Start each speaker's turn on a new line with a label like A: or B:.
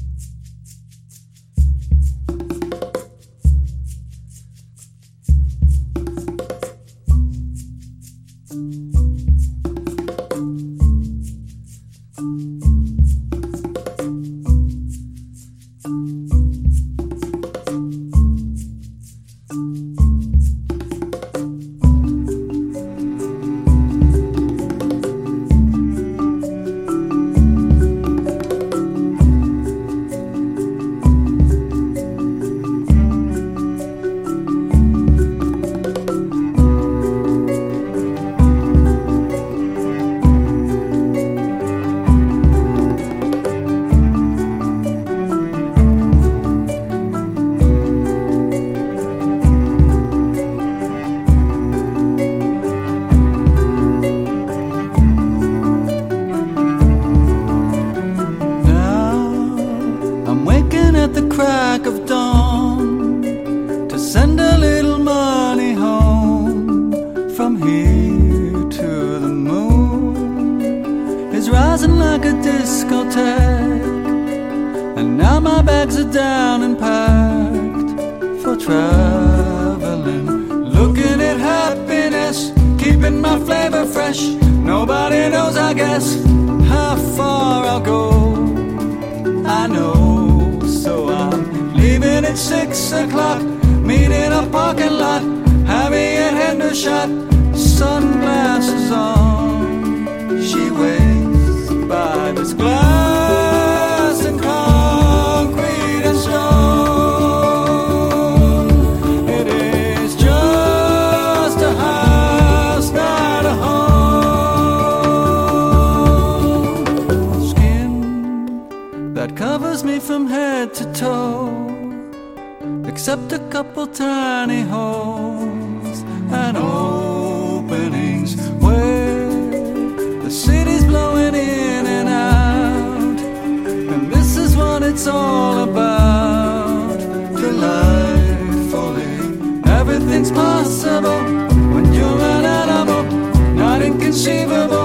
A: At the crack of dawn to send a little money home from here to the moon is rising like a discotheque, and now my bags are down and packed for traveling, looking at happiness, keeping my flavor fresh. Nobody knows, I guess, how far I'll go. I know. So I'm leaving at 6 o'clock, meet in a parking lot, Harry and Hendershot, sunglasses on. She waits by this glass and concrete and stone. It is just a house, not a home. Skin that covers me from head to toe, except a couple tiny holes and openings where the city's blowing in and out. And this is what it's all about. Delightfully, everything's possible when you're an animal, not inconceivable.